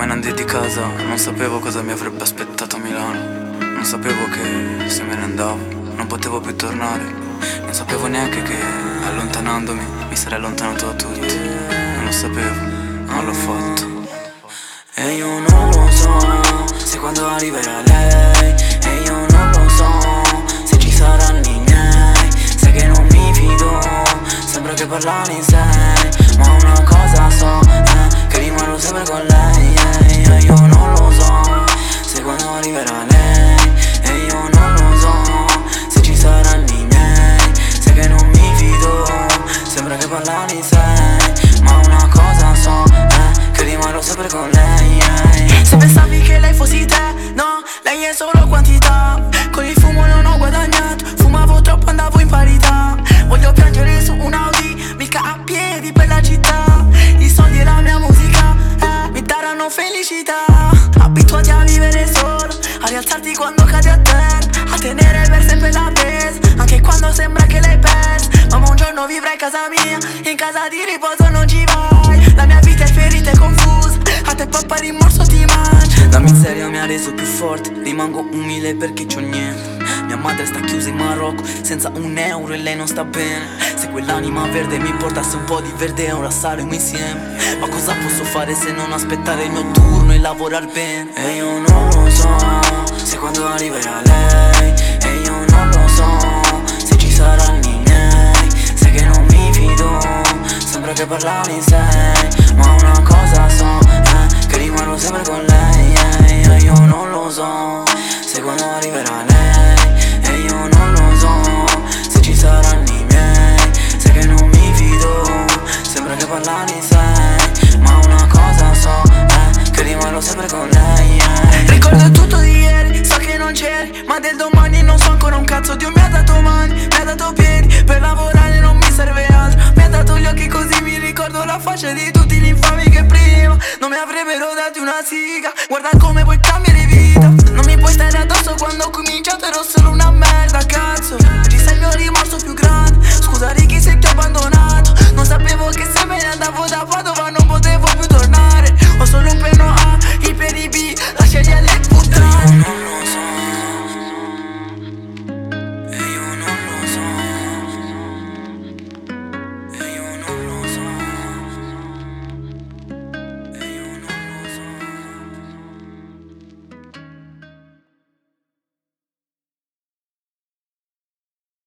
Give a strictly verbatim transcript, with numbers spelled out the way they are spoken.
me ne andai di casa, non sapevo cosa mi avrebbe aspettato a Milano. Non sapevo che se me ne andavo non potevo più tornare. Non sapevo neanche che allontanandomi mi sarei allontanato da tutti. Non lo sapevo, ma l'ho fatto. E io non lo so se quando arriverà lei. E io non lo so se ci saranno i miei. Sai che non mi fido, sembra che parlare in sei. Ma una cosa so, eh, che rimarrò sempre con lei. E eh, io non lo so se quando arriverà lei. E io non lo so se ci saranno i miei. Sai che non mi fido, sembra che parlare in sei. Ma una cosa so, eh, che rimarrò sempre con lei, eh. Se pensavi che lei fossi te, no, lei è solo quantità. Con il fumo non ho guadagnato, fumavo troppo, andavo in parità. Voglio piangere su un Audi, mica a piedi per la città. I soldi e la mia musica, eh, mi daranno felicità. Abituati a vivere solo, a rialzarti quando cadi a terra, a tenere per sempre la base, anche quando sembra che l'hai persa. Ma un giorno vivrai casa mia, in casa di riposo non ci vai. La mia vita è ferita e confusa, a te papà rimorso ti mangia. La miseria mi ha reso più forte, rimango umile perché c'ho niente. Mia madre sta chiusa in Marocco, senza un euro e lei non sta bene. Se quell'anima verde mi portasse un po' di verde, ora saremo insieme. Ma cosa posso fare se non aspettare il mio turno e lavorare bene? E io non lo so se quando arriverà lei. E io non lo so se ci saranno i miei. Sai che non mi fido, sembra che parlare in sei. Ma una cosa so, eh, che rimarrò sempre con lei, eh. E io non lo so se quando arriverà lei. E io non lo so se ci saranno i miei. Sai che non mi fido, sembra che parlare in sei. Ma una cosa so, eh, che rimarrò sempre con lei, eh. Ricordo tutto di ieri, so che non c'eri, ma del domani non so ancora un cazzo. Dio mi ha dato mani, mi ha dato piedi, per lavorare non mi serve altro. Mi ha dato gli occhi così mi ricordo la faccia di tutti gli infami che prima non mi avrebbero dato una siga. Guarda come puoi cambiare vita, non mi puoi stare addosso quando ho cominciato ero solo una merda, cazzo. Oggi sei il mio rimorso più grande, scusa Ricky se ti ho abbandonato. Non sapevo che se me ne andavo da Padova non potevo più tornare. Ho solo un pelo